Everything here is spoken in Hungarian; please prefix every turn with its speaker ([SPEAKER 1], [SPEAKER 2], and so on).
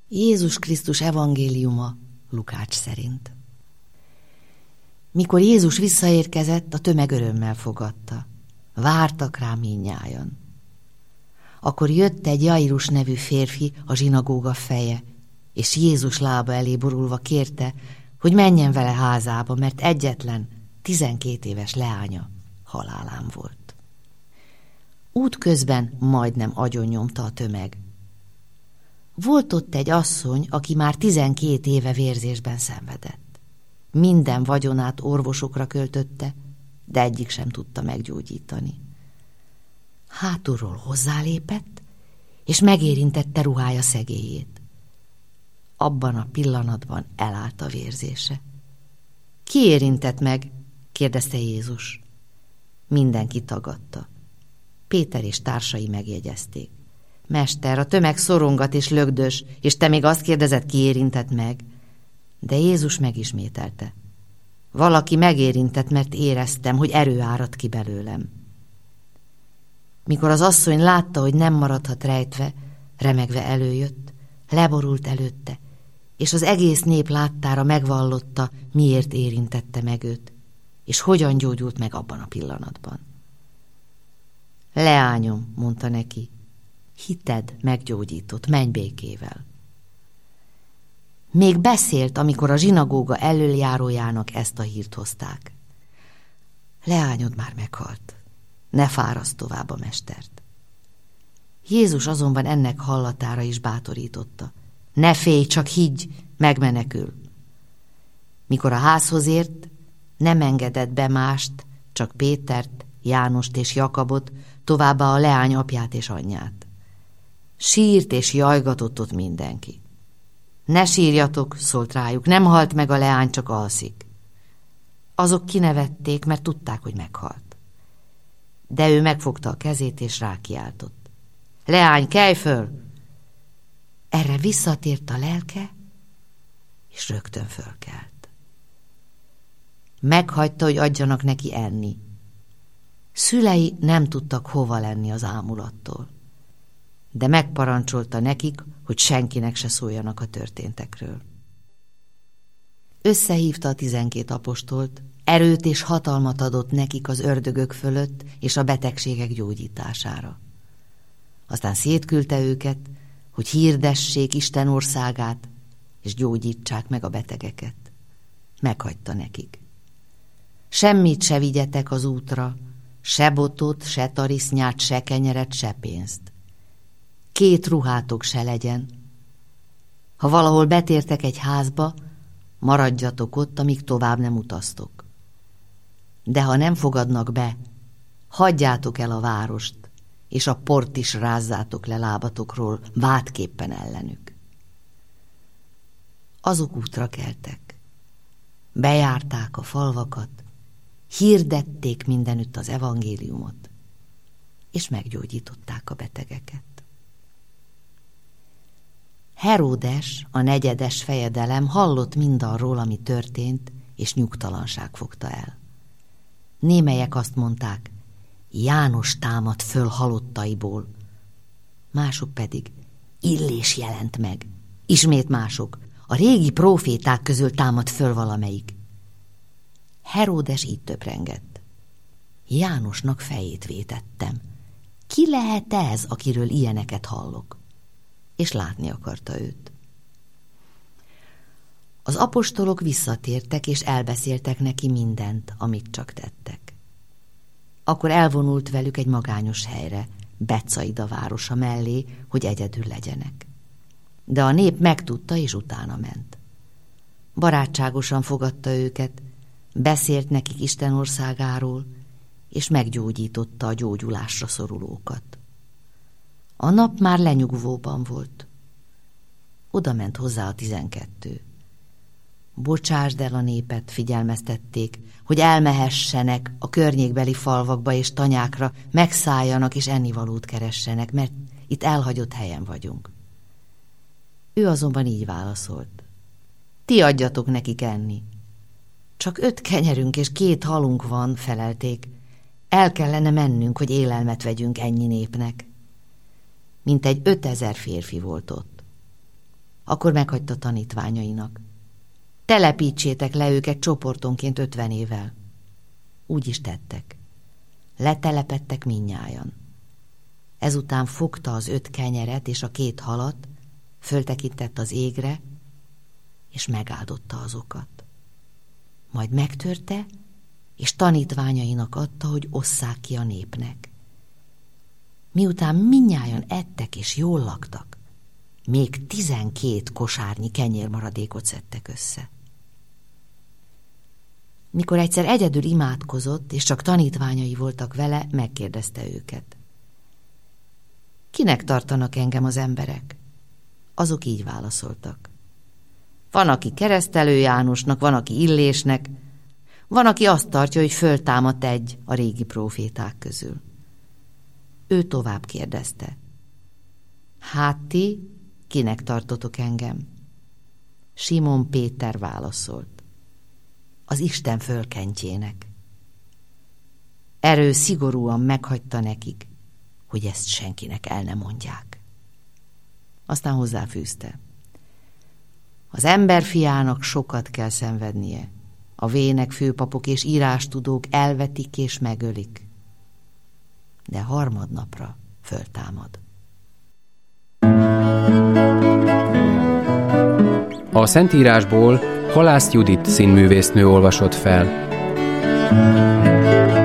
[SPEAKER 1] Jézus Krisztus evangéliuma Lukács szerint. Mikor Jézus visszaérkezett, a tömeg örömmel fogadta. Vártak rá mindnyájan. Akkor jött egy Jairus nevű férfi, a zsinagóga feje, és Jézus lába elé borulva kérte, hogy menjen vele házába, mert egyetlen 12 éves leánya halálán volt. Útközben majdnem agyonnyomta a tömeg. Volt ott egy asszony, aki már 12 éve vérzésben szenvedett. Minden vagyonát orvosokra költötte, de egyik sem tudta meggyógyítani. Hátulról hozzálépett, és megérintette ruhája szegélyét. Abban a pillanatban elállt a vérzése. Ki érintett meg? Kérdezte Jézus. Mindenki tagadta. Péter és társai megjegyezték. Mester, a tömeg szorongat és lögdös, és te még azt kérdezed, ki érintett meg? De Jézus megismételte. Valaki megérintett, mert éreztem, hogy erő árad ki belőlem. Mikor az asszony látta, hogy nem maradhat rejtve, remegve előjött, leborult előtte, és az egész nép láttára megvallotta, miért érintette meg őt, és hogyan gyógyult meg abban a pillanatban. Leányom, mondta neki, hited meggyógyított, menj békével. Még beszélt, amikor a zsinagóga elöljárójának ezt a hírt hozták. Leányod már meghalt, ne fáraszd tovább a mestert. Jézus azonban ennek hallatára is bátorította. Ne félj, csak higgy, megmenekül. Mikor a házhoz ért, nem engedett be mást, csak Pétert, Jánost és Jakabot, továbbá a leány apját és anyját. Sírt és jajgatott ott mindenki. Ne sírjatok, szólt rájuk, nem halt meg a leány, csak alszik. Azok kinevették, mert tudták, hogy meghalt. De ő megfogta a kezét és rákiáltott. Leány, kelj föl! Erre visszatért a lelke, és rögtön fölkelt. Meghagyta, hogy adjanak neki enni. Szülei nem tudtak hova lenni az ámulattól, de megparancsolta nekik, hogy senkinek se szóljanak a történtekről. Összehívta a 12 apostolt, erőt és hatalmat adott nekik az ördögök fölött és a betegségek gyógyítására. Aztán szétküldte őket, hogy hirdessék Isten országát, és gyógyítsák meg a betegeket. Meghagyta nekik. Semmit se vigyetek az útra, se botot, se tarisznyát, se kenyeret, se pénzt. 2 ruhátok se legyen. Ha valahol betértek egy házba, maradjatok ott, amíg tovább nem utaztok. De ha nem fogadnak be, hagyjátok el a várost, és a port is rázzátok le lábatokról, vádképpen ellenük. Azok útra keltek. Bejárták a falvakat, hirdették mindenütt az evangéliumot, és meggyógyították a betegeket. Heródes, a 4. fejedelem hallott mindarról, ami történt, és nyugtalanság fogta el. Némelyek azt mondták, János támad föl halottaiból, mások pedig Illés jelent meg. Ismét mások, a régi próféták közül támad föl valamelyik. Heródes így töprengett. Jánosnak fejét vétettem. Ki lehet ez, akiről ilyeneket hallok? És látni akarta őt. Az apostolok visszatértek, és elbeszéltek neki mindent, amit csak tettek. Akkor elvonult velük egy magányos helyre, Betsaida városa mellé, hogy egyedül legyenek. De a nép megtudta, és utána ment. Barátságosan fogadta őket, beszélt nekik Isten országáról, és meggyógyította a gyógyulásra szorulókat. A nap már lenyugvóban volt. Oda ment hozzá a 12. Bocsásd el a népet, figyelmeztették, hogy elmehessenek a környékbeli falvakba és tanyákra, megszálljanak és ennivalót keressenek, mert itt elhagyott helyen vagyunk. Ő azonban így válaszolt. Ti adjatok nekik enni. Csak 5 kenyerünk és 2 halunk van, felelték. El kellene mennünk, hogy élelmet vegyünk ennyi népnek. Mintegy 5000 férfi volt ott. Akkor meghagyta tanítványainak. Telepítsétek le őket csoportonként 50 évvel. Úgy is tettek. Letelepedtek mindnyájan. Ezután fogta az 5 kenyeret és a 2 halat, föltekintett az égre, és megáldotta azokat. Majd megtörte, és tanítványainak adta, hogy osszák ki a népnek. Miután mindnyájan ettek és jól laktak, még 12 kosárnyi kenyérmaradékot szedtek össze. Mikor egyszer egyedül imádkozott, és csak tanítványai voltak vele, megkérdezte őket. Kinek tartanak engem az emberek? Azok így válaszoltak. Van, aki Keresztelő Jánosnak, van, aki Illésnek, van, aki azt tartja, hogy föltámadt egy a régi próféták közül. Ő tovább kérdezte. Hát ti, kinek tartotok engem? Simon Péter válaszolt. Az Isten fölkentjének. Erő szigorúan meghagyta nekik, hogy ezt senkinek el ne mondják. Aztán hozzáfűzte. Az emberfiának sokat kell szenvednie. A vének, főpapok és írástudók elvetik és megölik. De harmadnapra föltámad.
[SPEAKER 2] A Szentírásból Halász Judit színművésznő olvasott fel.